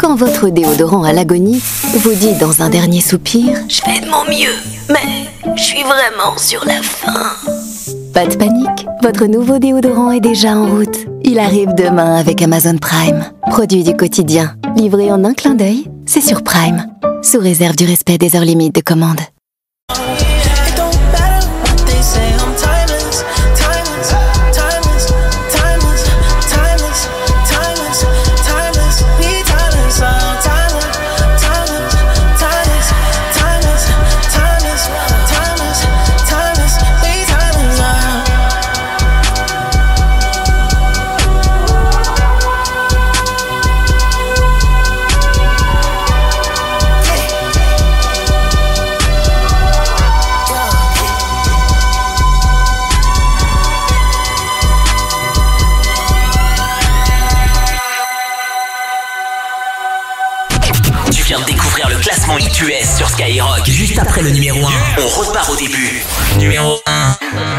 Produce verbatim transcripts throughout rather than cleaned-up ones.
Quand votre déodorant à l'agonie vous dit dans un dernier soupir « Je fais de mon mieux, mais je suis vraiment sur la fin ». Pas de panique, votre nouveau déodorant est déjà en route. Il arrive demain avec Amazon Prime. Produit du quotidien, livré en un clin d'œil, c'est sur Prime. Sous réserve du respect des heures limites de commande. Classement I Q S sur Skyrock. Juste après le numéro un, on repart au début. Numéro un.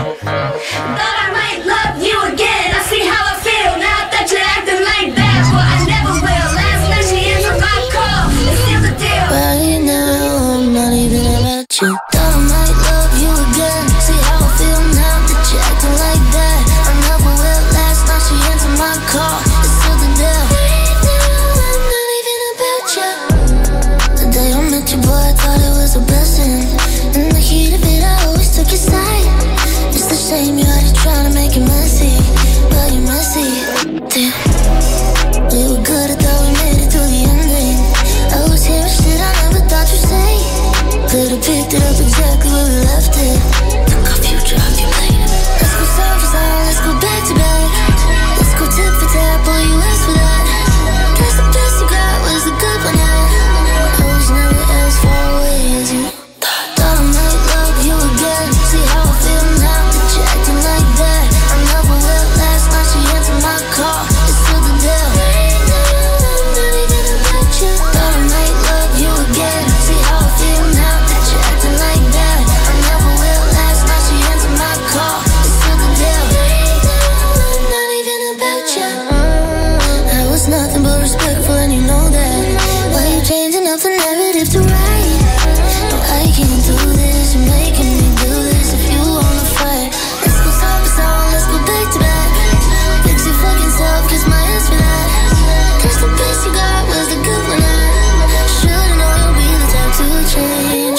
Picked it up exactly where we left it. Took our future off your plate. Let's go side for side, let's go back to back. Let's go tip for tap, all you asked for that. Guess the best you got was the good one. I was never as far away as you thought. Thought I might love you again. See how I feel now that you're acting like that. I never will. Last night she answered my call. It's still the deal. I'm not even about you. Thought I might love you again. See how I feel now. Like that, I never will. Last night she answered my call. It's still the deal. I'm not even about you. I was nothing but respectful, and you know that. Why you changing up the narrative to right? No, I can't do this. You're making me do this. If you wanna fight, let's go side by side. Let's go back to back. Fix your fucking self, kiss my ass for that. Cause the best you got was the good one. I should've known you'll be the type to change.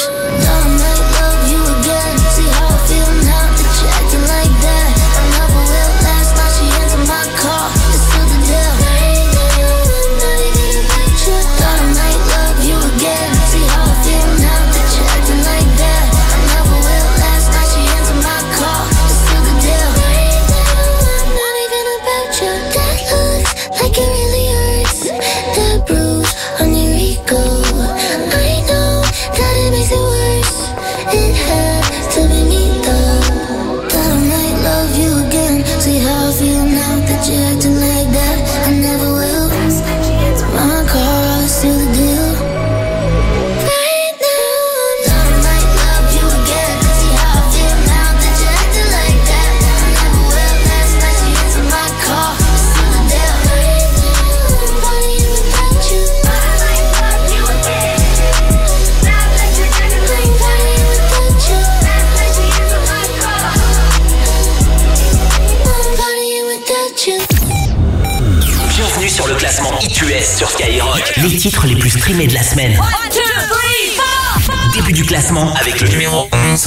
Sur Skyrock, les titres les plus streamés de la semaine. One, two, three, four, four. Début du classement avec le numéro onze.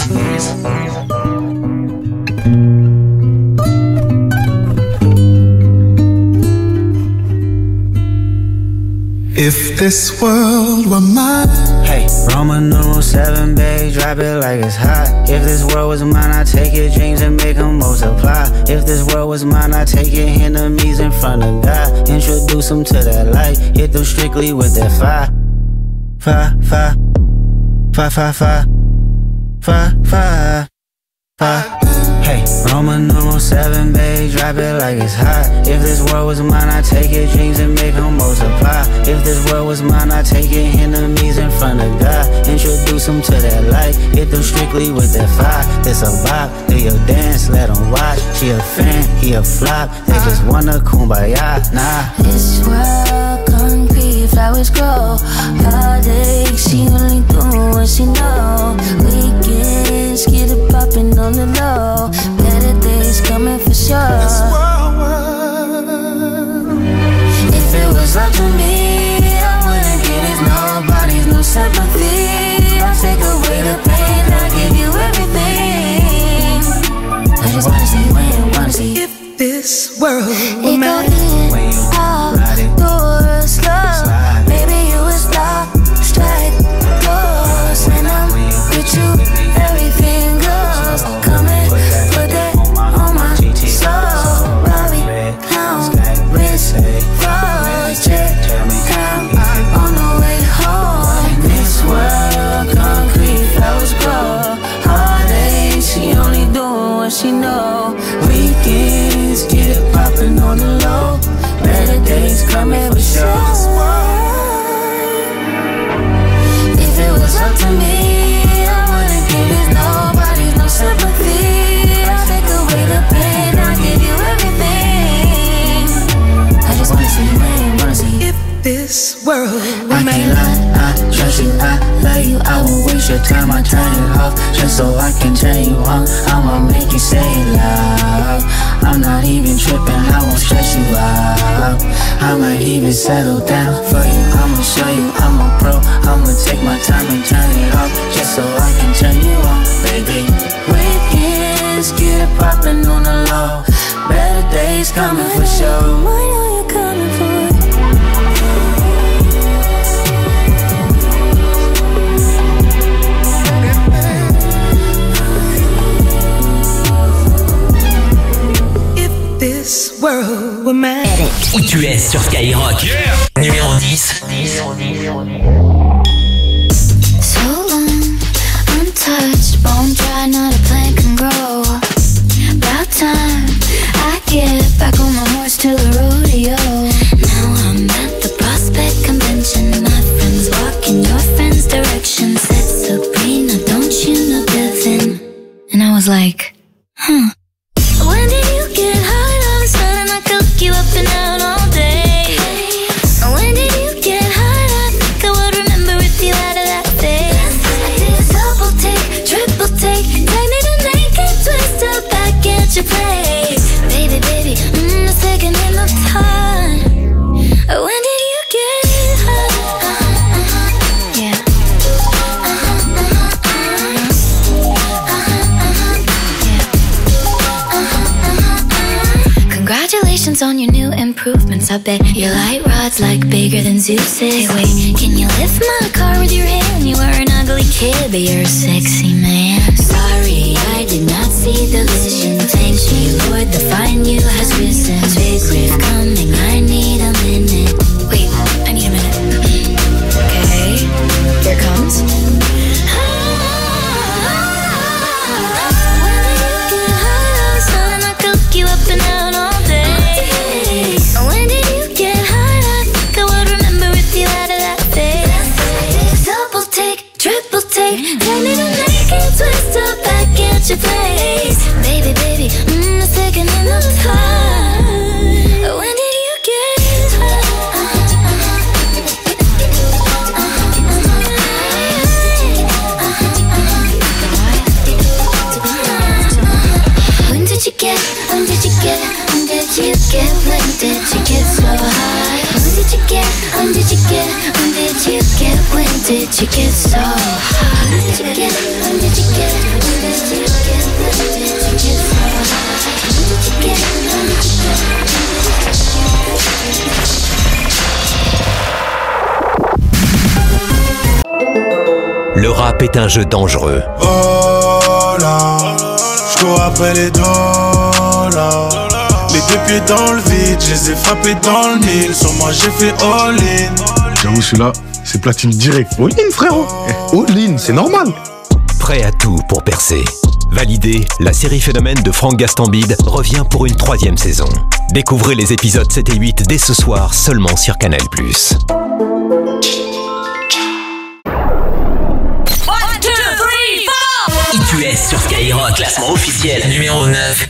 If this world were mine. Hey, Roman numeral seven, babe, drop it like it's hot. If this world was mine, I'd take your dreams and make them multiply. If this world was mine, I'd take your enemies in front of God. Introduce them to that light, hit them strictly with that fire. Fire, fire, fire, fire, fire, fire, fire, fire. Hey, Roman numeral seven, babe, drop it like it's hot. If this world was mine, I'd take your dreams and make them multiply. If this world was mine, I'd take your enemies in front of God. Introduce them to that light, hit them strictly with that fire. This a vibe, do your dance, let them watch. She a fan, he a flop, they just wanna kumbaya, nah. This world concrete concrete, flowers grow. Heartache, she only do what she know. Weekends, get it poppin' on the low. Better days coming for sure. If it was up to me, I wouldn't give it nobody's no sympathy. I'll take away the pain, I'll give you everything. I just wanna see when you wanna see. If this world were mine, out, doors slow. Maybe you would stop, strike, close. When I'm with you, everything goes. Come and put that on my soul. Robbie, clown, wrist, froze, check, down, on the way home. This world, concrete, flowers grow. Heartache, she only doing what she know. Weekends, get it poppin' on the low. Better days coming for sure. If it was up to me, I wouldn't give it nobody's no sympathy. I'll take away the pain, I'll give you everything. I just wanna see you when you wanna see. If this world were I can't lie, I trust you, I love you. I will waste your time, I turn it off just so I can turn you on. I'ma make you say it loud. I'm not even tripping, I won't stress you out. I might even settle down for you. I'ma show you I'm a pro. I'ma take my time and turn it off just so I can turn you on, baby. Weekends, get it poppin' on the low. Better days coming for sure. I know you're coming for it. this world were mine. Où tu es sur Skyrock? Yeah. Numéro dix. So long, untouched, bone dry, not a plant can grow. About time I get back on my horse to the rodeo. Now I'm at the Prospect Convention. My friends walk in your friend's direction. Said Sabrina, don't you know Devin? And I was like, huh. When did you get high all of a sudden? I could look you up and out all day. When did you get high? I think I would remember if you had a that face. I did a double take, triple take. Take me to naked, twist up back at your place. Baby, baby, mm, the second in the time. When did you get high? Uh-huh, uh-huh, yeah. Uh-huh, uh-huh, uh-huh. Uh-huh, uh-huh, yeah. Congratulations on your new improvements. I bet your light rod's like bigger than Zeus's. Hey, wait, can you lift my car with your hand? You were an ugly kid, but you're a sexy man. Sorry, I did not see the vision. Thank you, Lord, the fine you has risen. Big riff coming, I need a minute. Wait, I need a minute. Okay, here it comes. You up and out all day. When did you get high? I think I would remember if you had a that face. Double take, triple take. Take me to naked, twist up back at your place. Baby, baby, mm, the second in the time. When did you get high? When did you get? When did you get? When did you get? When did you get so high? When did you get? When did you get? When did you get? When did you get so high? When did you get? When did you get? When did you get? When did you get so high? When did you get? When did you get? Le rap est un jeu dangereux. Oh là, je cours après les dollars. Les deux pieds dans le vide, je les ai frappés dans le mille. Sur moi j'ai fait all-in. J'avoue celui-là, c'est platine direct. All-in frérot, all-in, c'est normal. Prêt à tout pour percer. Validé, la série Phénomène de Franck Gastambide revient pour une troisième saison. Découvrez les épisodes sept et huit dès ce soir seulement sur Canal plus. Où tu es sur Skyrock, classement officiel numéro neuf.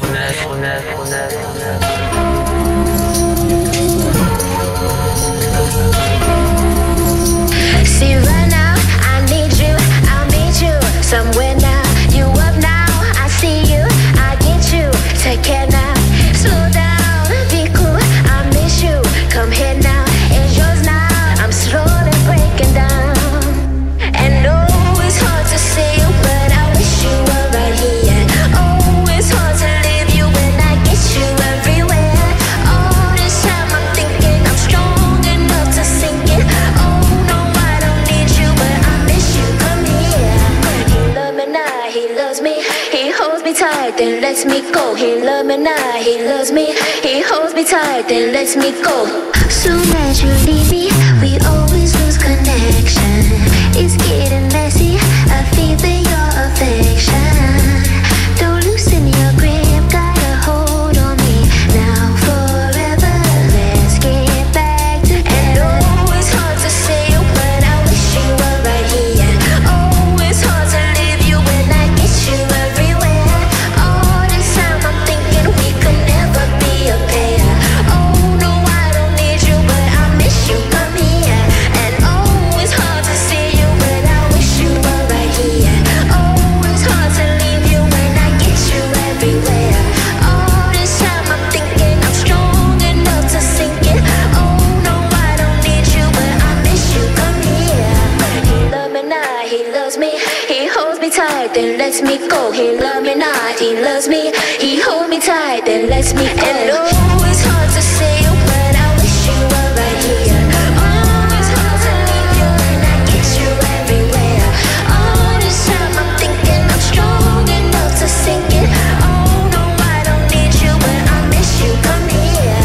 tight, then lets me go. He loves me now, he loves me. He holds me tight, then lets me go. Soon as you leave me, we always lose connection. It's getting messy, I feel your affection. Don't loosen your grip, got a hold on me. Now forever, let's get back together. And oh, it's hard to say, but I wish you were right here. Oh, it's hard to leave you when I get you everywhere. All this time I'm thinking we could never be a pair. Oh no, I don't need you, but I miss you, come here. And oh, it's hard to see you, but I wish you were right here. Oh, it's hard to leave you when I get you everywhere. All this time I'm thinking I'm strong enough to sink it. Oh no, I don't need you, but I miss you, come here. He loves me now, he loves me. He holds me tight, then lets me go. He loves me now, he loves me. He holds me tight, then lets me go. And oh, it's hard to say, but I wish you were right here. Oh, it's hard to leave you when I get you everywhere. All this time I'm thinking I'm strong enough to sink it. Oh no, I don't need you, but I miss you, come here.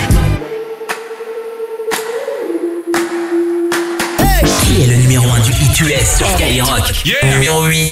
Qui est le numéro un du hit U S sur Skyrock? Yeah. Numéro huit.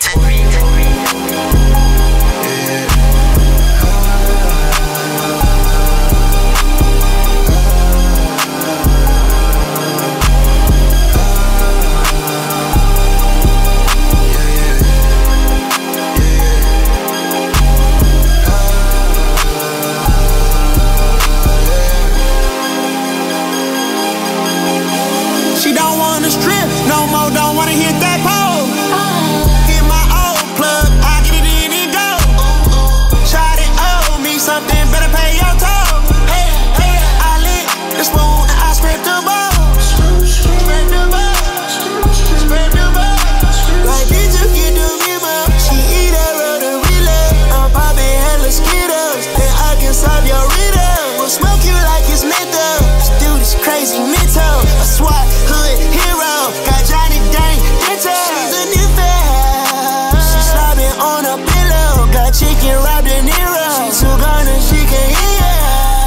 She don't wanna strip no more, don't wanna hit that pole. Get my old plug, I get it in and go. Shot it, owe me something, better pay your toll. Hey, hey, I lit the spoon and I scraped the balls. Scrape the balls, scrape the balls. Like did you get the memo? She eat that road and relay. I'm popping hella Skittles, and I can solve your riddle. We'll smoke you like it's menthol. This dude is crazy mental. A SWAT hood hero, got Johnny Dang Dental. She's a new fan. She's slobbing on a pillow, got chicken wrapped in Nero. She's so gone and she can hear.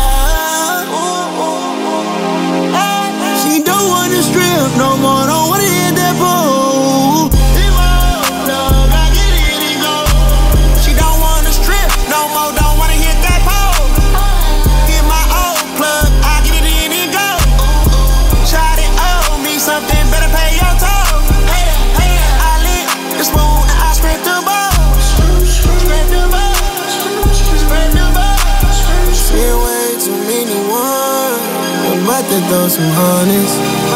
She don't wanna strip no more, don't wanna hit that pole. She don't wanna strip no more, don't wanna hit that pole. Get my old plug, I get it in and go. Shot it, owe me something, better pay your toll. Hey, hey, I lit the spoon and I scraped the balls. Scrape the balls, scrape the balls. Seen way too many ones, I'm about to throw some honeys.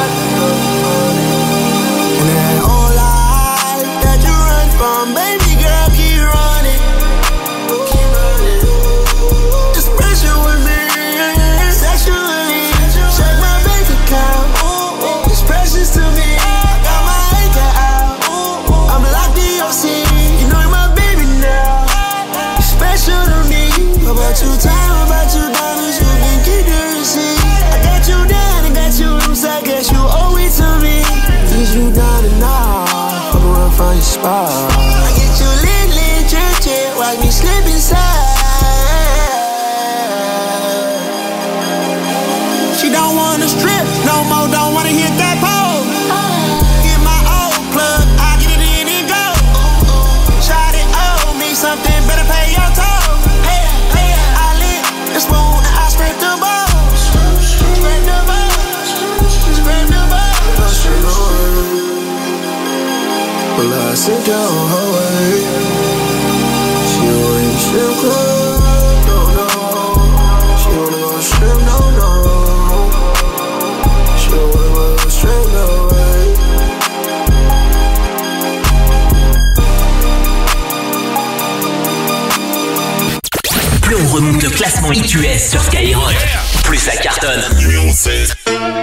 And that whole life that you run from, baby girl, keep running. Keep running. It's pressure with me, sexually. Check my bank account, it's precious to me. I got my anchor out, I'm locked in your scene. You know you're my baby now, you're special to me. About you time, about you diamonds, you can keep the receipt. I got you down, I got you loose, I guess you owe it to me. Is you down and out, I'm run from your spot. I get you lit, lit, jet, jet, watch me slip inside. She don't wanna strip no more, don't wanna hit that pole. Get my old plug, I get it in and go. Shot it, owe me something, better pay your toll. Hey, hey, I lit the spoon and I scraped the balls. Scrape the balls, scrape the balls. Well, I sent her on her way. She wanna strip club, no, no. She wanna go strip, no, no. She wanna go strip, no way. Plus on remonte le classement hit U S sur Skyrock, plus ça cartonne. Numéro sept.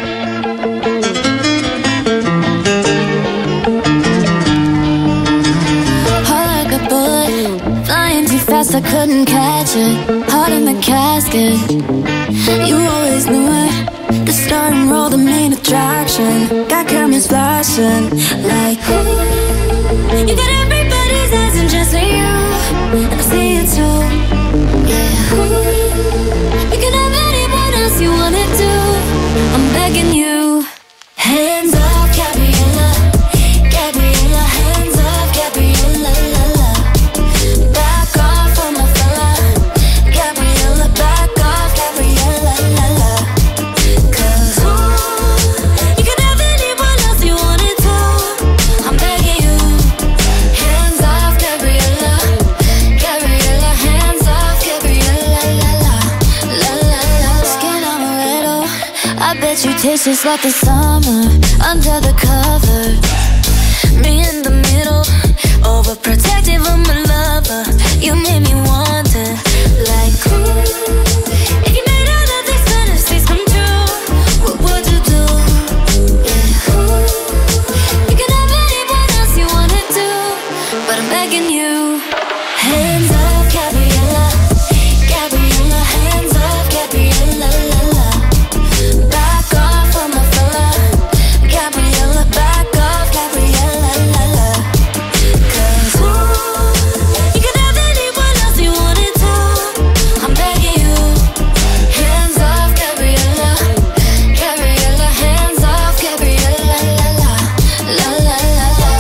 Fast, I couldn't catch it. Heart in the casket. You always knew it. The starting role, the main attraction. Got cameras flashing like ooh. You got everybody's eyes and just you. and I see it too. Yeah. You can have anyone else you wanna do. I'm begging you. Hands off, Gabriella. Gabriella, hands off, Gabriella, la la. Back off on my fella. Gabriella, back off, Gabriella, la la. Cause ooh, you can have anyone else you wanted to. I'm begging you. Hands off, Gabriella. Gabriella, hands off, Gabriella, la la. La la la. Skin amaretto, I bet you taste just like the summer under the cover. Me in the middle, overprotective of my lover. You made me wonder, like, ooh, if you made all of these fantasies come true, what would you do? Yeah, ooh, you can have anyone else you wanna do, but I'm begging you. Hands off, Gabriella. Gabriella, hands off, Gabriella, la la. Back off on my fella. Gabriella, back off, Gabriella, la la. Cause ooh, you can have anyone else you wanted to. I'm begging you. Hands off, Gabriella. Gabriella, hands off, Gabriella, la la. La la la la.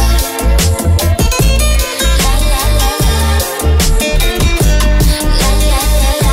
La la la la. La la la la.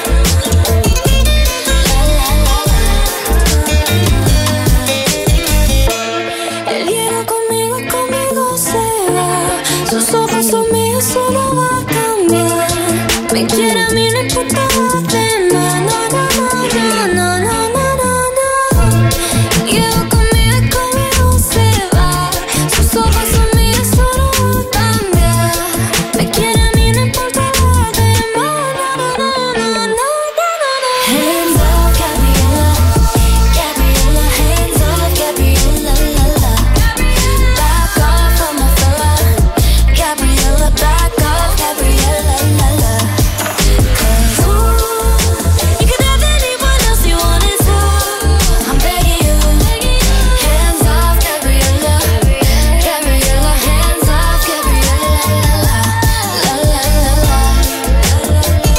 Él llega conmigo, conmigo se va. Sus ojos son míos, solo va a cambiar. Me quiere a mí, no importa lo demás. No, no, no, no, no, no, no, no. Llega conmigo, conmigo se va. Sus ojos son míos, solo va a cambiar. Me quiere a mí, no importa lo demás. No, no, no, no, no, no. Hands off, Gabriella. Gabriella, hands off, Gabriella, la la. Back off on my fella. Gabriella, back off, Gabriella, la la. Cause ooh, you can have anyone else you wanted to. I'm begging you. Hands off, Gabriella. Gabriella, hands off, Gabriella, la la. La la la la. La la la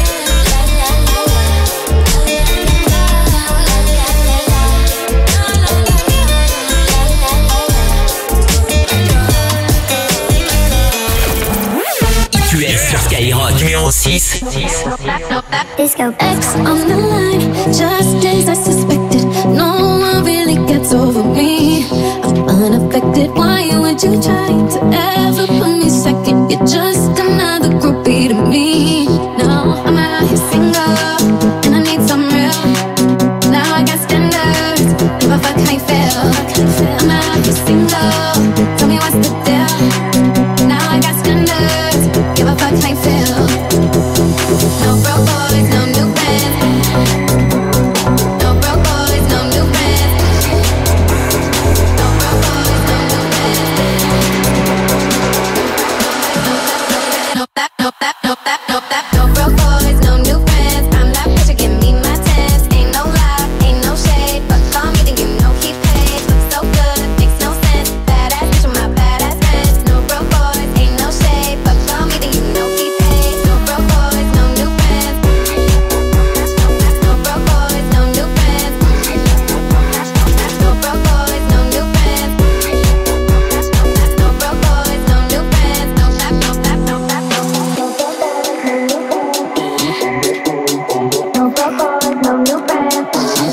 Tu es sur Skyrock numéro six. Disco X on the line, just as I suspected. No one really gets over me. I'm unaffected. Why would you try to ever put me second? You're just another groupie to me. No, I'm out here single, and I need some real. Now I got standards, give a fuck how you feel. I'm out here single, tell me what's the deal. Now I got standards, give a fuck how you feel. No broke boys, no new friends. No broke boys, no new friends. No broke boys, no new friends. No that, no that, no that, no that. No broke boys, no new friends. I'm that bitch, give me my tens. Ain't no lie, ain't no shade, but call me then you know he paid. Looks so good, makes no sense. Badass bitch with my badass friends. No broke boys, ain't no shade, but call me then you know he paid. No broke boys, no new friends. No broke boys, no new friends. No broke boys, no new friends. No broke boys, no new friends. No that, no that, no that, no. No broke boys, no new friends.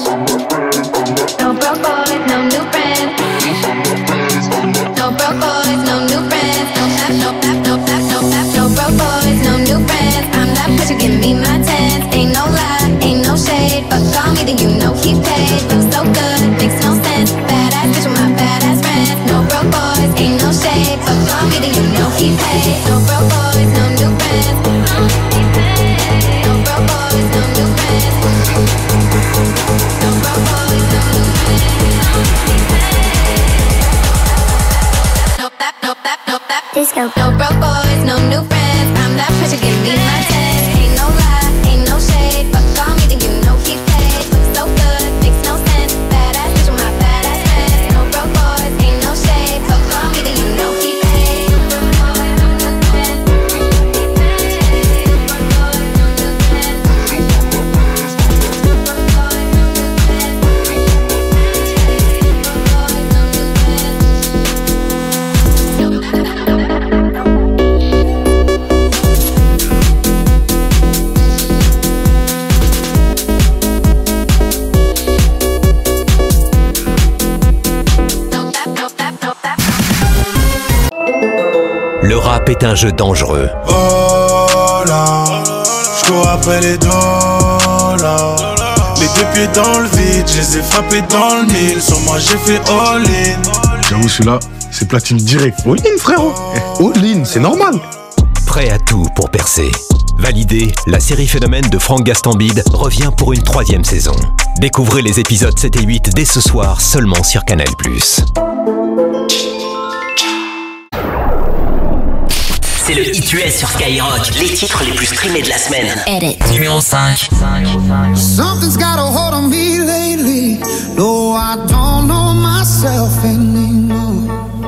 No broke boys, no new friends. No broke boys, no new friends. No that, no that, no that, no that. No broke boys, no new friends. I'm that bitch, you give me my tens. Ain't no lie, ain't no shade, but call me then you know he paid. Looks so good, makes no sense. Badass bitch with my badass friends. No broke boys, ain't no shade, but call me then you know he paid. No broke boys, no new friends. No broke boys, no new friends. No broke boys, no new friends. No that, no that, no that. Disco. No broke boys, no new friends. I'm that bitch, you give me my tens. Ain't no lie, ain't no shade, but call me then you know he paid. Looks so good, makes no sense. Badass bitch with my badass friends. No broke boys, ain't no shade, but call me then you know he paid. No broke boys, no new friends. Le rap est un jeu dangereux. Oh là, je cours après les dollars. Les deux pieds dans le vide, je les ai frappés dans le mille. Sur moi j'ai fait all-in. J'avoue, celui-là, c'est platine direct. All-in, frérot. All-in, c'est normal. Prêt à tout pour percer. Validé, la série Phénomène de Franck Gastambide revient pour une troisième saison. Découvrez les épisodes sept et huit dès ce soir seulement sur Canal plus. C'est le Hit U S sur Skyrock, les titres les plus streamés de la semaine. Edit. Numéro cinq. Something's got a hold on me lately. No, I don't know myself anymore.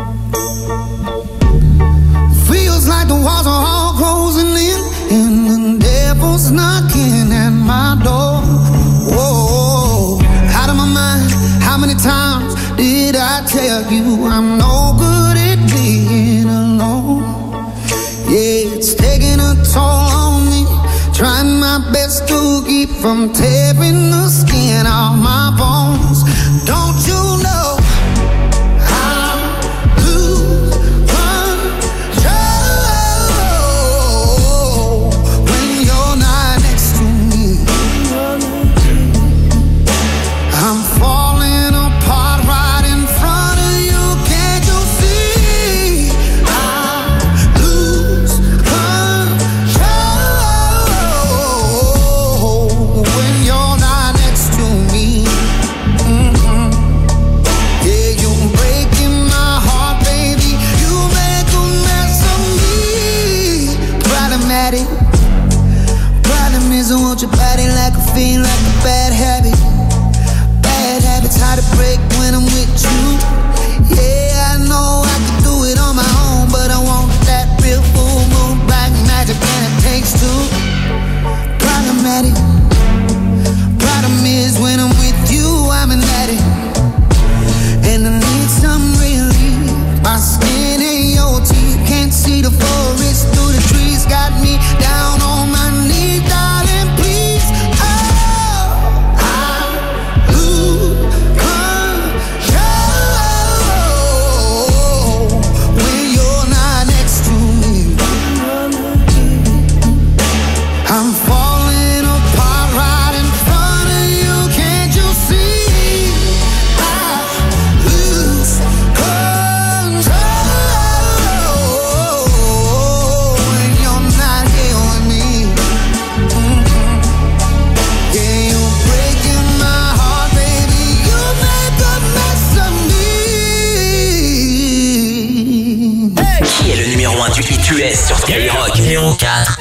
Feels like the walls are all closing in, and the devil's knocking at my door. Whoa, out of my mind. How many times did I tell you I'm no good at being alone? Yeah, it's taking a toll on me. Trying my best to keep from tearing the skin off my bones. Don't you know I lose control when you're not next to me? I'm falling apart right in front of you. Can't you see? I lose control when you're not next to me. Mm-hmm. Yeah, you're breaking my heart, baby. You make a mess of me. Problematic. Problem is I want your body like a fiend, like a bad habit. Bad habits hard to break when I'm with you. Yeah, I know I can do it on my own, but I want that real full moon black magic, and it takes two. Problematic. Problem is when I'm with you, I'm an addict, and I need some relief. My skin ain't your teeth, can't see the forest through the trees. Got me down on my knees, darling, please. Oh, I lose control when you're not next to me. I'm falling apart right in front of you. Can't you see? I lose control when you're not here with me. Mhm. Yeah, you're breaking my heart, baby. You make a mess of me. Qui est le numéro un du Hit U S sur Skyrock? Numéro quatre.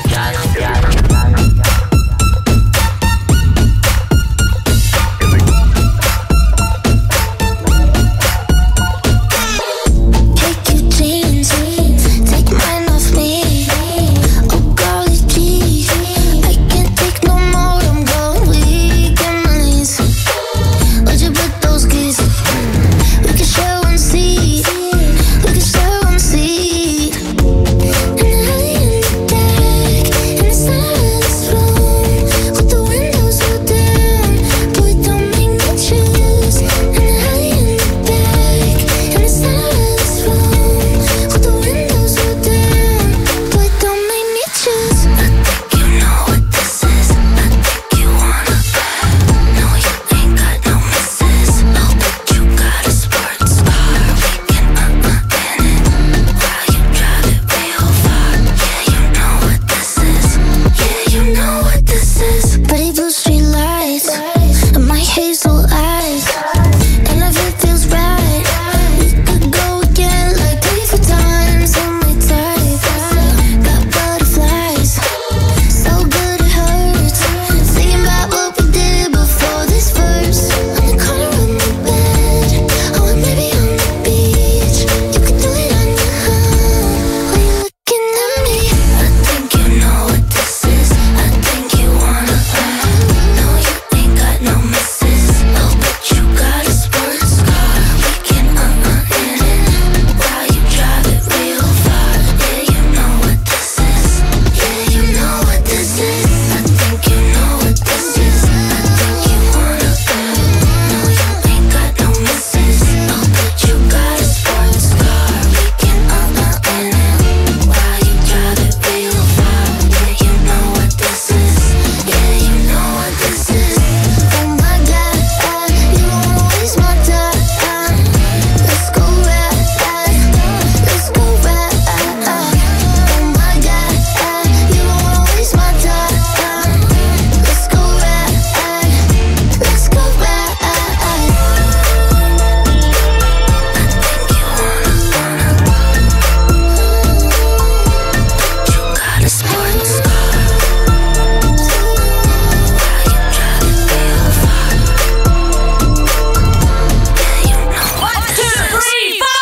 Take your jeans, take mine off me. Oh golly gee, I can't take no more. I'm going weak in my knees. Would you put those keys? We can share one seat. We can share one seat. And I in the dark, in the silence.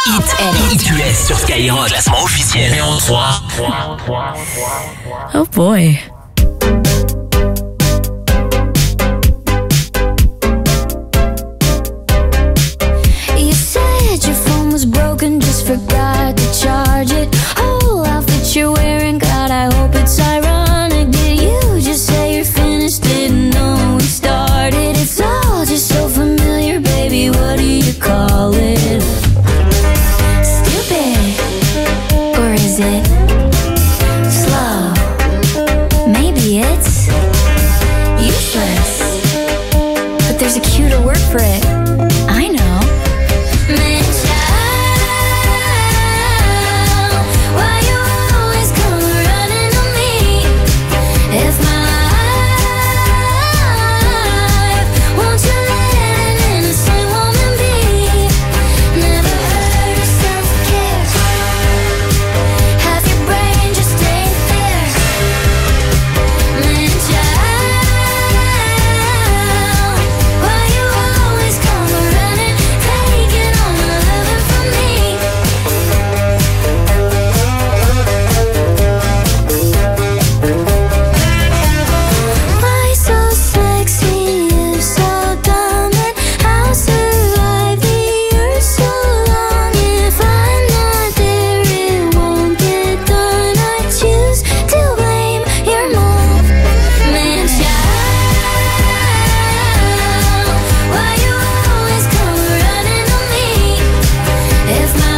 Hit, Hit U S sur Skyrock, classement officiel numéro trois. Oh boy. You said your phone was broken, just forgot to charge it. Whole outfit you're wearing, God, I hope it's ironic. Did you just say you're finished? Didn't know we started. It's all just so familiar, baby. What do you call it? Stupid, or is it slow? Maybe it's useless, but there's a cuter word for it. I know. Man, child, why you always come running to me? If my life, won't you let an innocent woman be? Never heard of self-care. Half your brain just ain't there. Man, child, why you always come running, taking all my loving from me? Why so sexy, you so dumb, and I'll survive the earth so long. If I'm not there, it won't get done. I choose to blame your mom. Man, child, why you always come running to me? If my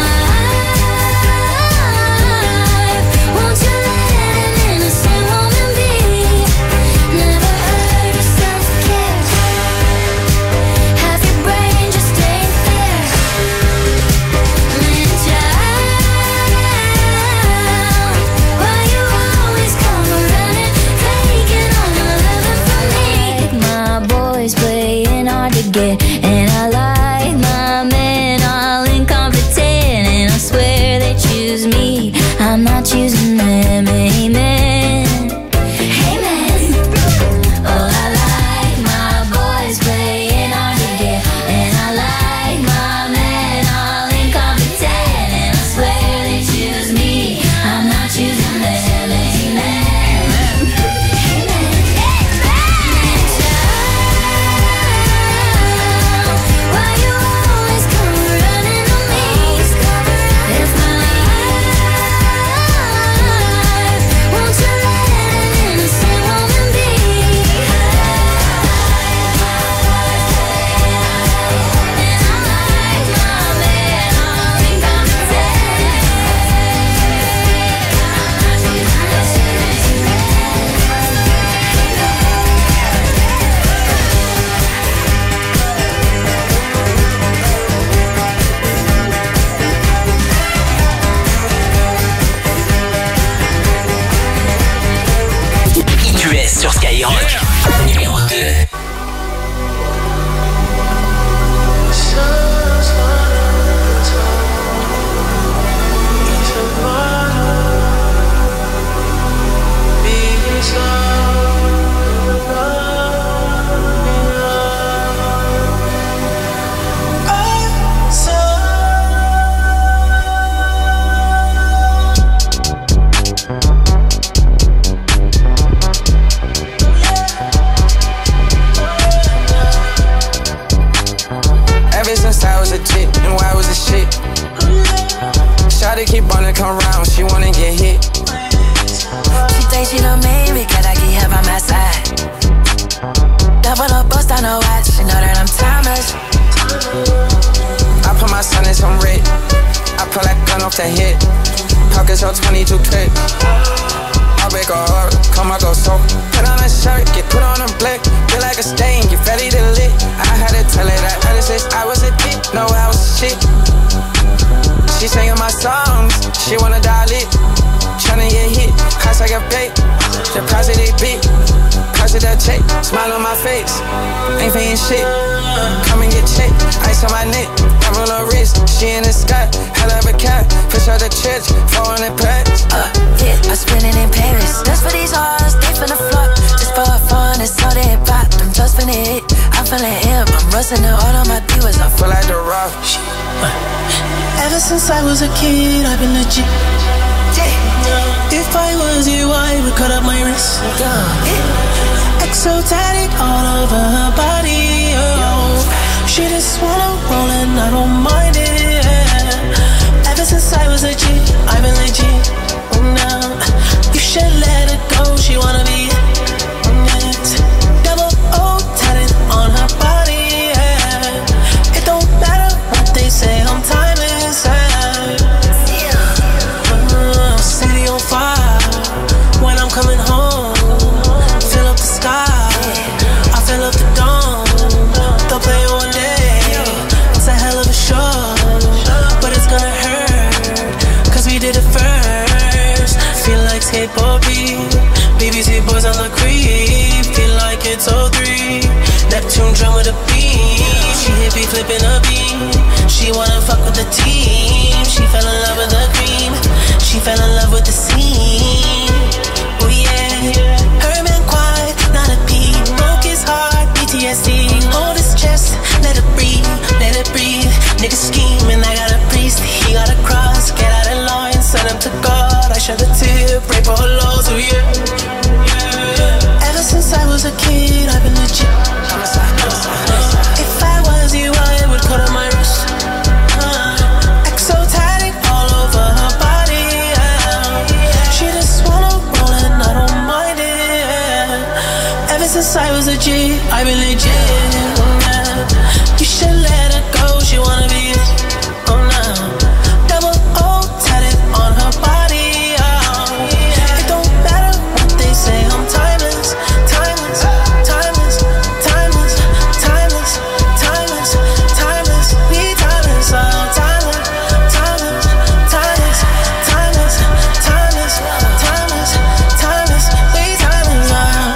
life, won't you let an innocent woman be? Never heard of self-care. Half your brain just ain't there. Man, child, why you always come running, taking all my loving from me? My boys playing hard to get, and I like my men all incompetent, and I swear they choose me, I'm not choosing them. Amen. Amen. Oh, I like my boys playing hard to get, and I like my men all incompetent, and I swear they choose me, I'm not choosing them. Amen. Amen. Man, child, why you always come running to me? If my life, won't you let an innocent woman be? And I like my man all incompetent. Hit U S sur Skyrock, numéro deux. Ever since I was a chick, knew I was a shit. Shawty keep wanna come round, she wanna get hit. She thinks she done made me, cause I keep her by my side. Double up, bust on her watch, she know that I'm timeless. I put my son in some red. I pull that gun off the hip. Pockets on twenty-two clip. I break her heart, come I go so. Put on a shirt, get put on a blick. Feel like a stain, get ready to lit. I had to tell her that ever since I was a dick. No, I was shit. She singing my songs, she wanna dial it. Tryna get hit, house like a bait. Deposit it big, cause of that check, smile on my face. Ain't paying shit. Come and get checked. Ice on my neck, diamond on wrist. She in the sky, hell of a cat. Fish out the church, four hundred packs. Uh, yeah, I spend it in Paris. Just for these hoes, they finna fuck. Just for fun, it's all they pop. I'm just finna hit. I'm feeling hip. I'm rusting it all on my divas. I feel like the rock. Ever since I was a kid, I've been legit. If I was you, I would cut up my wrist. Exotic all over her body. Oh, she just wanna roll and I don't mind it. Ever since I was a G, I've been legit. Oh, now you should let her go. She wanna be it. Double O tatted on her body. Yeah. It don't matter what they say. I'm timeless. Yeah. Uh, city on fire when I'm coming home. Fill up the sky. I fill up the dome. Don't play one day. It's a hell of a show, but it's gonna hurt, cause we did it first. Feel like skateboard beat. B B C boys on the creep. Feel like it's oh three. Neptune drum with a beat. She hit me flipping a beat. She wanna fuck with the team. She fell in love with the cream. She fell in love with the scene. Oh yeah. Her man quiet, not a peep. Broke his heart, P T S D. Hold his chest, let it breathe, let it breathe. Nigga scheming, I got a priest. He got a cross, get out of line, send him to God. I shed a tear, pray for her loss, oh yeah. Ever since I was a kid, I've been legit. If I was you, I would cut on my wrist. uh, Exotic all over her body. uh, She just wanna roll and I don't mind it. uh, Ever since I was a G, I've been legit. uh, You should let her go, she wanna be it. Oh no, double O tatted on her body. uh, It don't matter what they say, I'm timeless. Timeless, timeless, timeless, timeless, timeless, timeless. We timeless, oh timeless, timeless, timeless, timeless, timeless, timeless, timeless. We timeless, oh.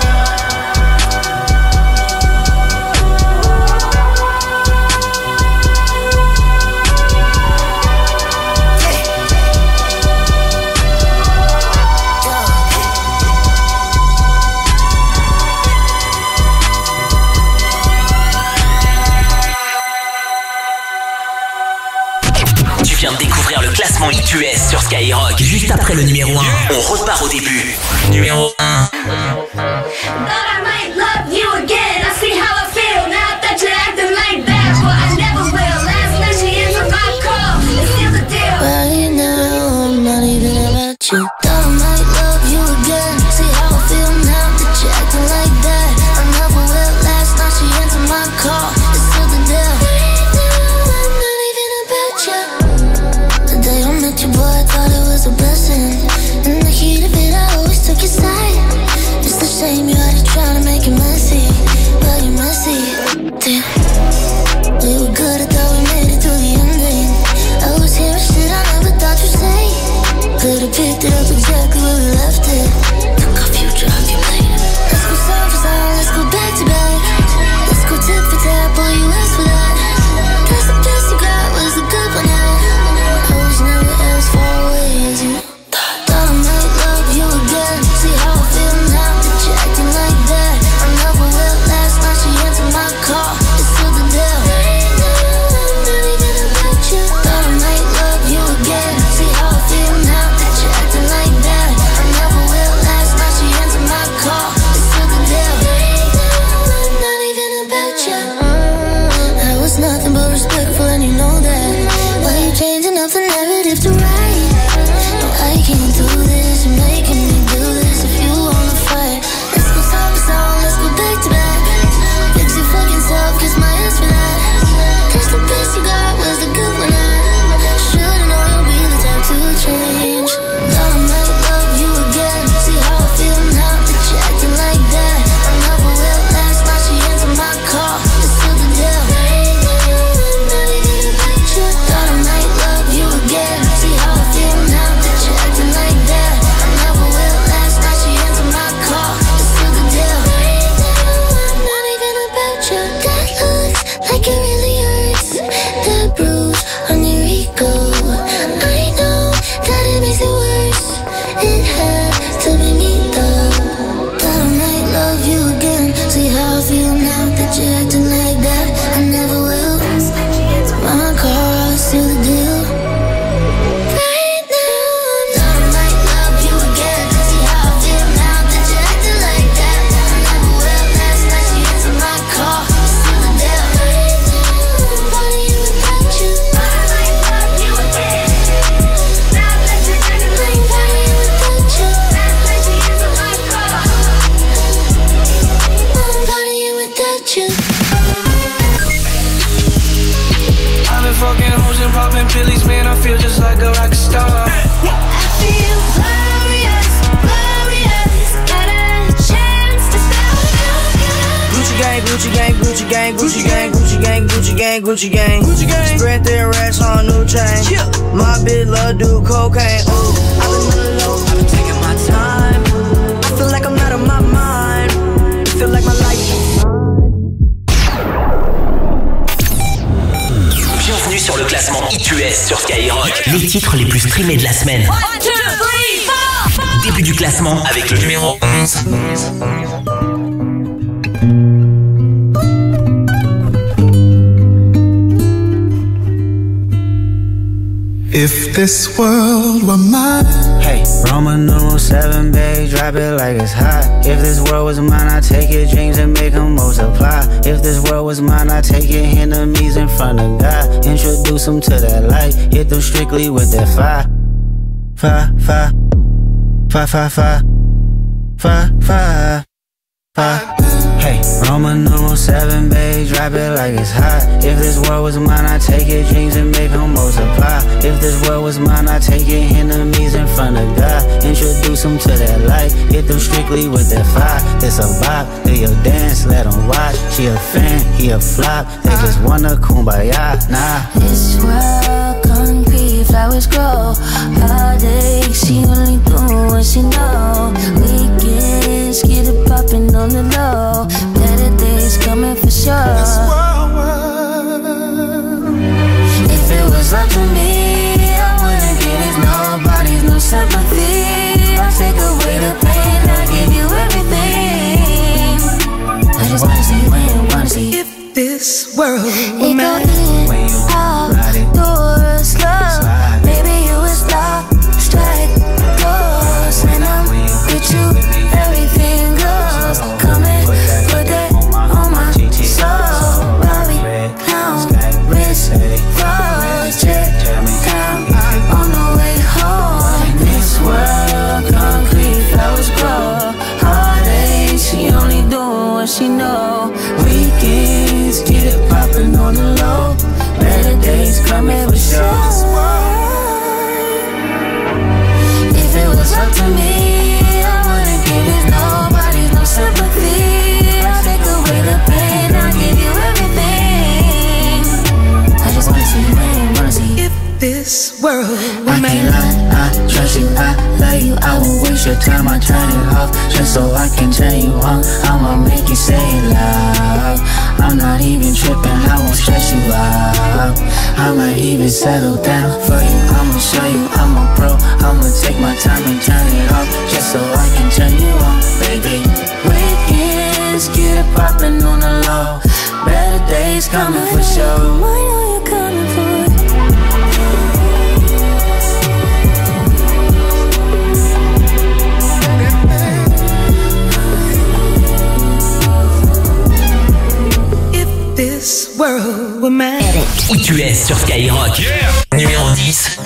Tu viens de découvrir le classement I Q S sur Skyrock. Juste après le numéro un, on repart au début. Numéro un. Right now, I'm not even about you. Thought I might love you again. See how I feel now that you're acting like that. I never will last, now she entered my car. It's still the deal. Right now, I'm not even about you. The day I met you, boy, I thought it was a blessing. In the heat of it, I always took your side. It's the shame you had to try to make it messy, but you're messy. Damn, we were good, I thought we made it through the ending. I was hearing shit I never thought you'd say. Could've picked it up exactly where we left it. Took our future off your plate. Let's go side for side, let's go back to back. Let's go tip for tap, boy, you asked for that. Guess the best you got was a good one, yeah. I was never as far away as you. Thought I might love you again. See how I feel now that you're acting gang, Gucci gang, Gucci gang. Spread their racks on new chain. Yeah. My bitch love do cocaine. Ooh, I've been on the low, I've been taking my time. I feel like I'm out of my mind. I feel like my life. Bienvenue sur le classement I T U S sur Skyrock. Les titres les plus streamés de la semaine. one, two, three, four. Début du classement avec le numéro onze. If this world were mine. Hey, Roman numeral seven, babe, drop it like it's hot. If this world was mine, I'd take your dreams and make them multiply. If this world was mine, I'd take your enemies in front of God. Introduce them to that light, hit them strictly with that fire. Fire, fire, fire, fire, fire, fire, fire, fire. Hey, Roman numeral seven, babe, drop it like it's hot. If this world was mine, I'd take your dreams and make them multiply. If this world was mine, I'd take your enemies in front of God. Introduce them to that light, hit them strictly with that fire. It's a vibe, they a dance, let them watch. She a fan, he a flop, they just wanna kumbaya, nah. This world concrete, flowers grow. Heartache, she only do what she know. Weekends, get it poppin' on the low. Better days coming for sure. If it was up to me, I wouldn't give it nobody's no sympathy. I'll take away the pain, I'll give you everything. I just wanna see, wanna see. If this world were it mine. Out, doors closed. Maybe you was lost, strike goes. When I'm with you, everything goes. Come and put that on my soul. Bobby, pound, wrist, froze, check down on the way home. This world, concrete flowers grow. Heartache, she only doing what she know. Weekends, get it poppin' on the low. Better days coming for sure. If it was up to me, I wouldn't give it nobody's no sympathy. I'll take away the pain, I'll give you everything. I just wanna see, man, wanna see. If this world were I can't lie, I trust you, I love you. I won't waste your time, I turn it off just so I can turn you on. I'ma make you say it loud. I'm not even tripping, I won't stress you out. I might even settle down for you. I'ma show you I'm a pro. I'ma take my time and turn it off just so I can turn you on, baby. Weekends, get it poppin' on the low. Better days coming for sure. I know you're coming for it. this world were mine. I T U S sur Skyrock. Yeah. Numéro dix.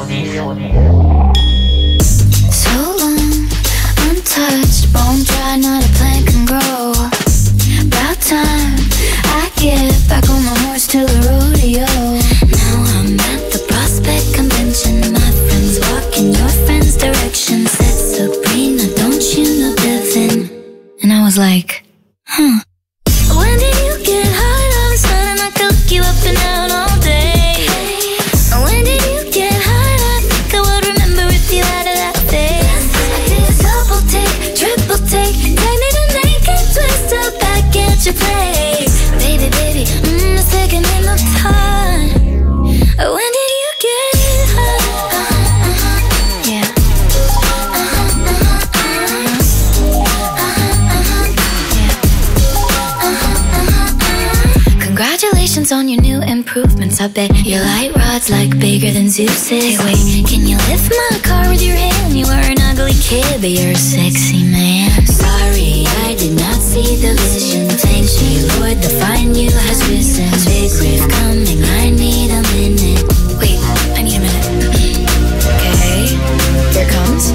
So long, untouched, bone dry, not a plant can grow. About time I get back on the horse to the rodeo. Now I'm at the Prospect Convention. My friends walk in your friend's direction. Said Sabrina, don't you know Devin? And I was like, huh. When did you get hot all of a sudden? I could look you up and out all day. When did you get hot? I think I would remember if you had a that face. I did a double take, triple take. Take me to naked, twist up back at your place. Baby, baby, mmm, it's taking in no time. When did you get hot? Uh-huh, uh-huh, yeah. Uh-huh, uh-huh, uh-huh. Uh-huh, uh-huh, yeah. Uh-huh, uh-huh, uh-huh. Congratulations on your new improvements. I bet your light rod's like bigger than Zeus's. Hey, wait, can you lift my car with your hand? You are an ugly kid, but you're a sexy man. Sorry, I did not see the vision. Thank you, Lord, the fine you has risen. Big riff coming, I need a minute. Wait, I need a minute. Okay, here it comes.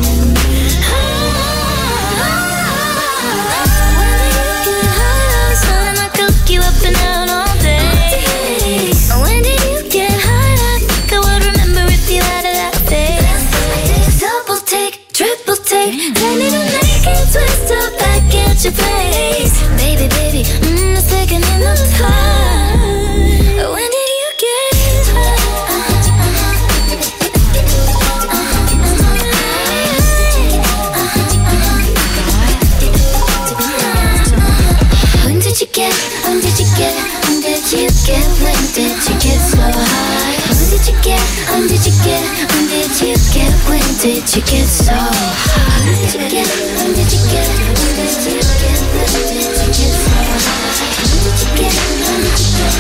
You up and out all day. When did you get hot? I think I would remember if you had a that face. I did a double take, triple take. Take me to naked, twist up back at your place. Baby, baby, mmm, it's taking in the time. did you get so high? When did you get, when did you get, when did you get, when did you get so high? When did you get, when did you get,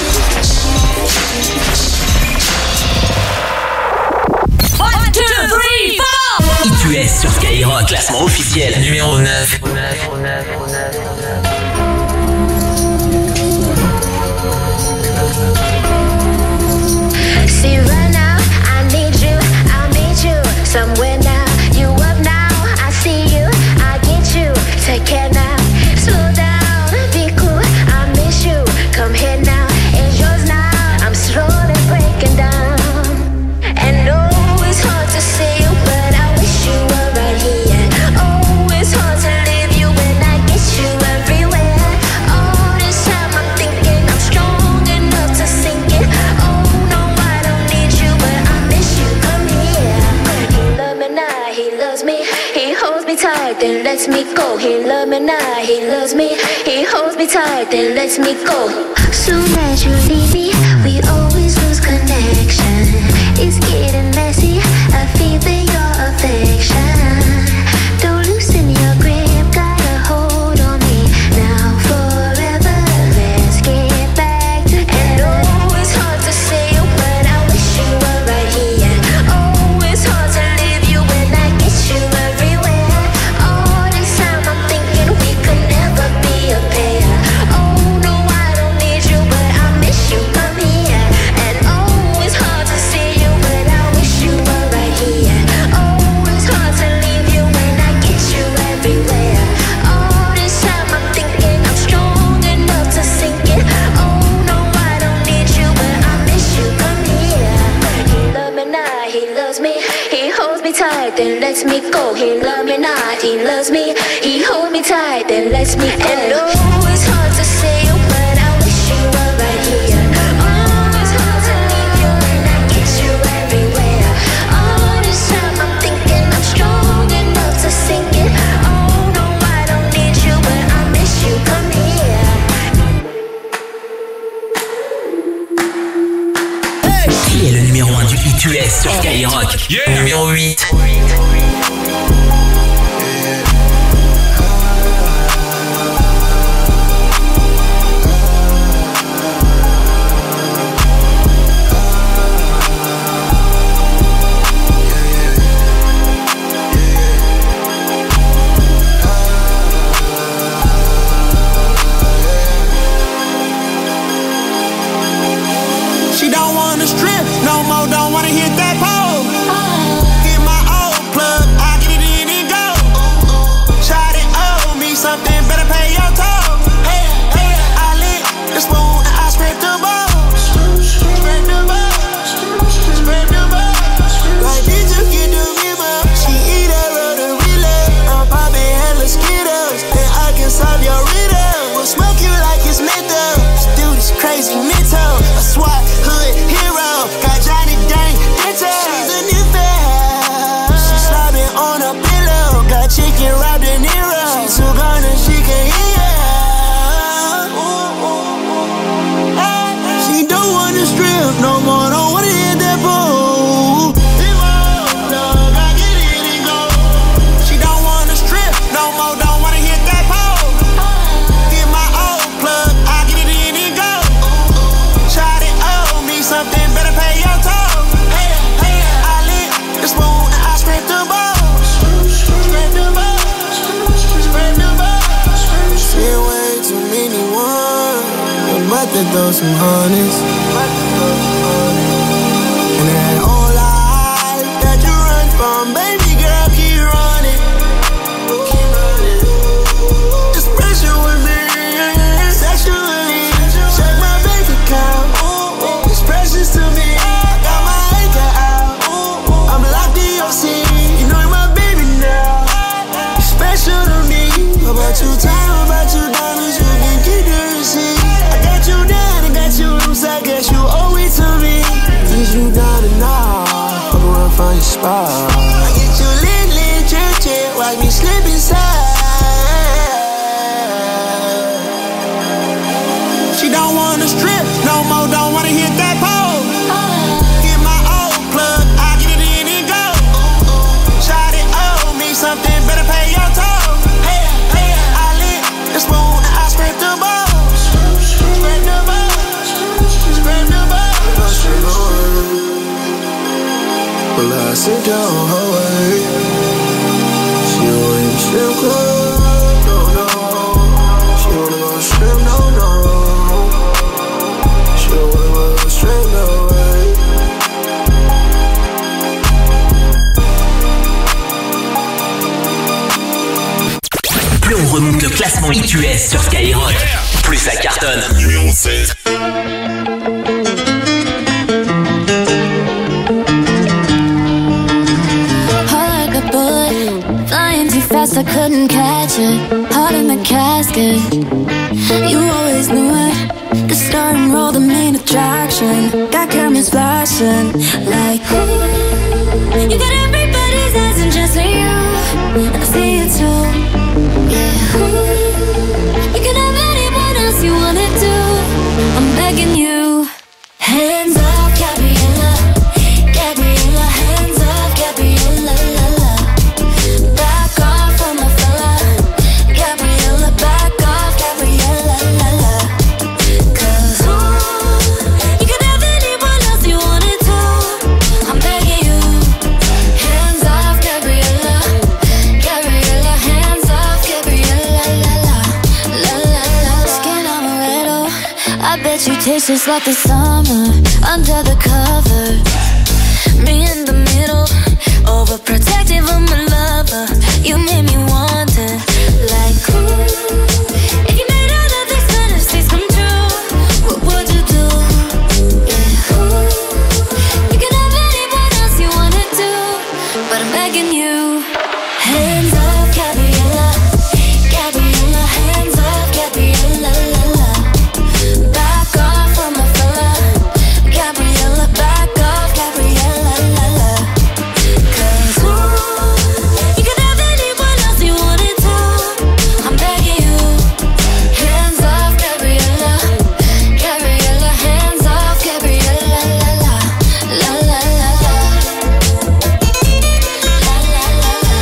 one, two, three, four. I T U S sur Skyrock, classement officiel numéro neuf. See right now, I need you, I'll meet you somewhere now. You up now, I see you, I get you. Take care now, slow down, be cool, I miss you. Come here now, it's yours now. I'm slowly breaking down. And oh, it's hard to see you, but I wish you were right here. Oh, it's hard to leave you when I get you everywhere. All this time I'm thinking I'm strong enough to sink it. Oh no, I don't need you, but I miss you. Come here. He loves me now, he loves me. He holds me tight, then lets me go. He loves me now, he loves me. He holds me tight, then lets me go. Soon as you leave me, we always lose connection. It's getting messy, I feel your affection. Don't loosen your grip, got a hold on me. Now forever, let's get back together. And oh, it's hard to say you, but I wish you were right here. Oh, it's hard to leave you when I get you everywhere. All this time I'm thinking we could never be a pair. Oh no, I don't need you, but I miss you. Come here. And oh, it's hard to see you, but I wish you were right here. Oh, it's hard to leave you when I get you everywhere. All this time I'm thinking I'm strong enough to sink it. Oh no, I don't need you, but I miss you. Come here. He loves me now, he loves me. He holds me tight, then lets me go. He loves me now, he loves me. He holds me tight, then lets me go. And oh, it's hard to say you, but I wish you were right here. Oh, it's hard to leave you when I get you everywhere. All this time I'm thinking I'm strong enough to sink it. Oh no, I don't need you, but I miss you. Come here. Qui est le numéro un du I T U S sur Skyrock? Numéro huit. She don't wanna strip no more, don't wanna hit that pole. Get my old plug, I get it in and go. Shot it, owe me something, better pay your toll. Hey, hey, I lit the spoon and I scraped the balls. Scrape the balls, scrape the balls. Like did you get the memo? She eat that road and relay. I'm popping hella Skittles, and I can solve your riddle. We'll smoke you like it's menthol. Still this crazy mental. A SWAT hood hero, got Johnny Dang Dental. She's a new fan. She's slobbing on a pillow, got chicken wrapped in Nero. She's so gone and she can hear. She don't wanna strip no more, don't wanna hit that pole. She don't wanna strip no more, don't wanna hit that pole. Get my old plug, I get it in and go. Shot it, owe me something, better pay your toll. Hey, hey, I lit the spoon and I scraped the balls. Scrape the balls, scrape the balls. See way too many ones, I'm about to throw some hundreds. And that whole life that you run from, baby girl, keep running. It's pressure with me, sexually. Check my bank account, it's precious to me. I got my anchor out, I'm locked in your scene. You know you're my baby now, you're special to me. About you time, about you diamonds, you can keep the receipt. I got you down, I got you loose, I guess you owe it to me. Is you down and out, I'm gonna find your spot. I get you lit, lit, jet, jet, watch me slip inside. She don't wanna strip no more, don't wanna hit that pole. Get my old plug, I get it in and go. I sit down her way. She won't even strip club, no, no. She wanna go strip, no, no. She don't wanna go strip, no way. Plus on remonte le classement I Q S sur Skyrock, plus ça cartonne. Numéro sept. Fast, I couldn't catch it. Heart in the casket. You always knew it. The star and roll, the main attraction. Got cameras flashing like ooh. You got everybody's eyes and just for you. And I see it too. Yeah. Ooh. You can have anyone else you wanna do. I'm begging you. Hands off, Gabriella. Gabriella, hands off, Gabriella. La, la. Back off from my fella. Gabriella, back off, Gabriella. La, la. Cause ooh, you can have anyone else you wanted to. I'm begging you. Hands off, Gabriella. Gabriella, hands off, Gabriella. La, la. La, la, la. Skin amaretto. I bet you taste just like the summer under the cover. Me in the middle, overprotective of my lover. You made me wonder, like ooh, if you made all of these fantasies come true, what would you do? Yeah, ooh, you can have anyone else you wanna do, but I'm begging you. Hands off, Gabriella. Gabriella, hands off, Gabriella. La, la. Back off from my fella. Gabriella, back off, Gabriella. La, la. Cause ooh, you can have anyone else you wanted to. I'm begging you. Hands off, Gabriella. Gabriella, hands off, Gabriella. La, la. La, la, la, la. La, la, la, la.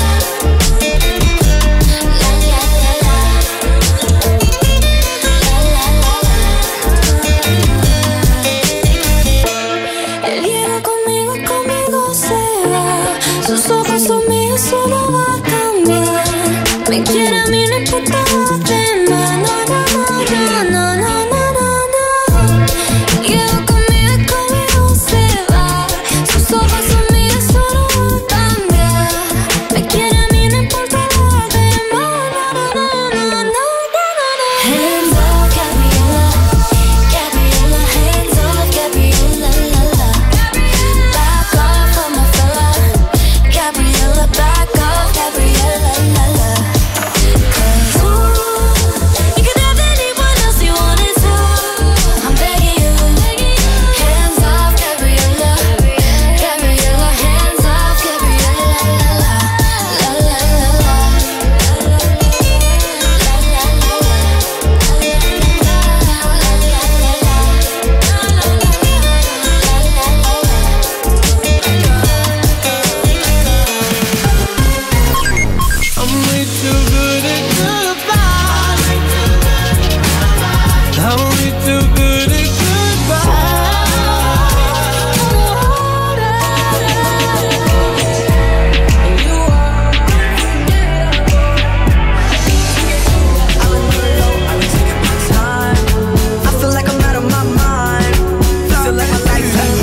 La, la, la, la. Él llega conmigo, conmigo se va. Sus ojos son míos, solo va a cambiar. Me quiere a mí, no importa lo demás. No, no, no, no, no, no, no, no. Llega conmigo, conmigo se va. Sus ojos son míos, solo va a cambiar. Me quiere a mí, no importa lo demás. No, no, no, no, no, no, no. Hands off, Gabriella. Gabriella, hands off, Gabriella. La, la. Back off from my fella. Gabriella, back off, Gabriella. La, la. Cause ooh, you can have anyone else you wanted to. I'm begging you. Hands off, Gabriella. Gabriella, hands off, Gabriella. La, la. La, la, la, la. La, la, la, la. I'm way too good at goodbye. I'm way too good at I feel like I'm out of my mind. Feel like my life ain't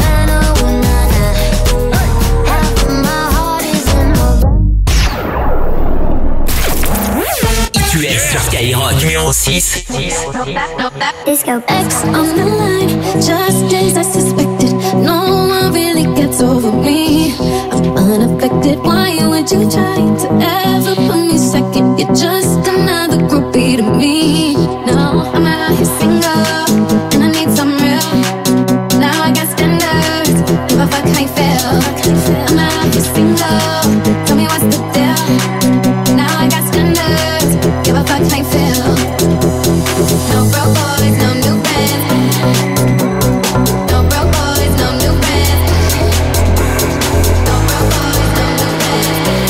I Q S sur Skyrock, numéro six. Disco X on the line, just as I suspected. No one really gets over me. I'm unaffected. Why would you try to ever put me second? You're just another groupie to me. No, I'm out here single, and I need some real. Now I got standards. If I fuck, I fail. I'm out here single. Tell me what's the deal. Now I got standards. Give a fuck, I fail. No broke boys, no new friends. No broke boys, no new friends. No broke boys, no new friends.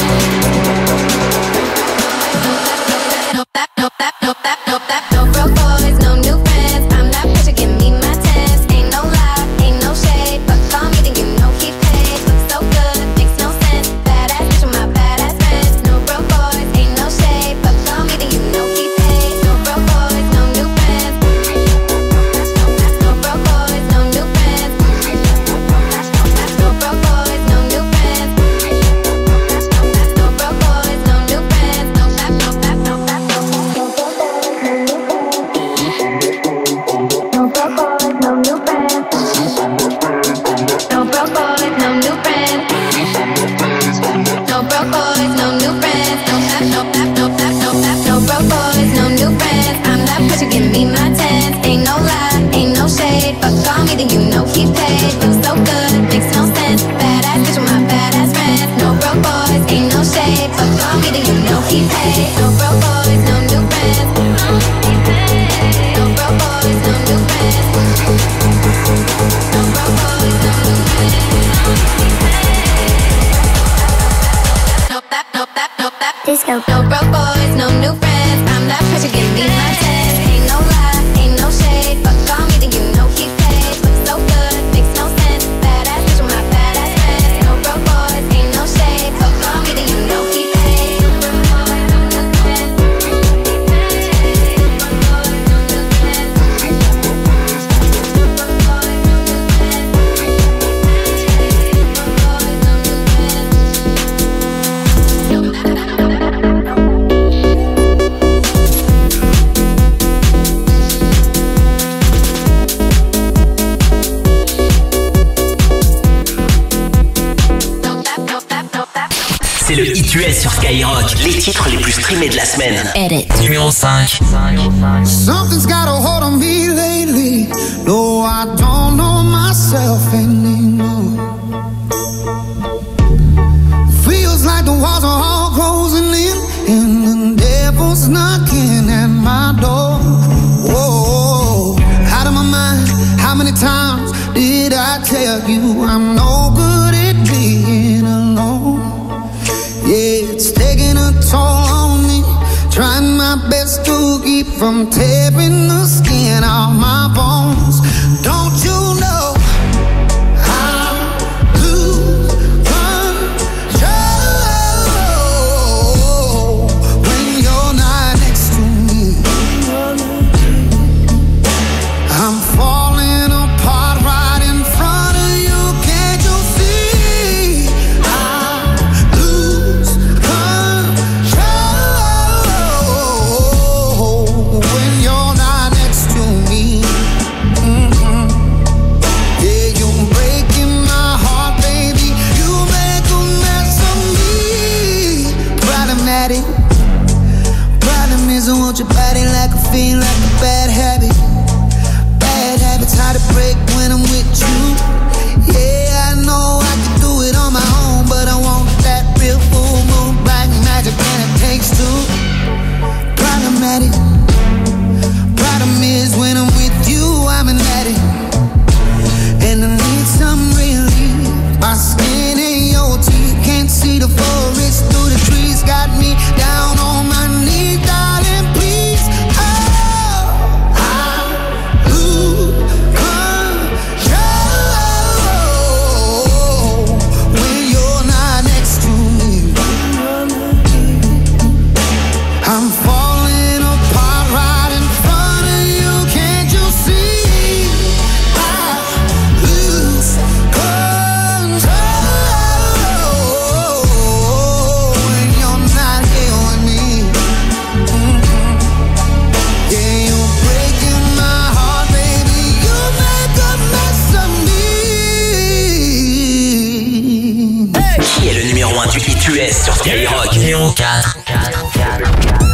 No that, no that, no that, no that. No broke boys, no new friends. I'm that bitch, give me my test. Ain't no lie, ain't no shade, but call me, then you know he paid. Looks so good, makes no disco. No broke boys, no new friends. I'm that pressure, give me my test. Ain't no lie, ain't no shade. Fuck on me, then you know he paid. Look so good, makes no sense. Badass bitch with my badass friends. No broke boys, ain't no shade. Fuck on me, then you know he paid. C'est le It U S sur Skyrock. Les titres les plus streamés de la semaine. Edit. Numéro cinq. Something's got a hold on me lately. No, I don't know myself anymore. Feels like the walls are all closing in, and the devil's knocking at my door. Whoa, out of my mind. How many times did I tell you I'm no good at being alone? Yeah, it's taking a toll on me. Trying my best to keep from tearing the skin off my bones. Don't you know I lose control when you're not next to me? I'm falling apart right in front of you. Can't you see? I lose control when you're not next to me. Mm-hmm. Yeah, you're breaking my heart, baby. You make a mess of me. Problematic. Problem is I want your body like I feel like a bad habit. Bad habits hard to break when I'm with you. Yeah, I know I can do it on my own, but I want that real full moon black magic, and it takes two. Problematic. Problem is when I'm with you, I'm an addict, and I need some relief. My skin and your teeth can't see the forest through the trees. Got me down on my knees, darling, please. Oh, I lose control when you're not next to me. I'm falling apart right in front of you. Can't you see? I lose control when you're not here with me. Mhm. Yeah, you're breaking my heart, baby. You make a mess of me. Qui est le numéro un du It U S sur Skyrock? Numéro quatre.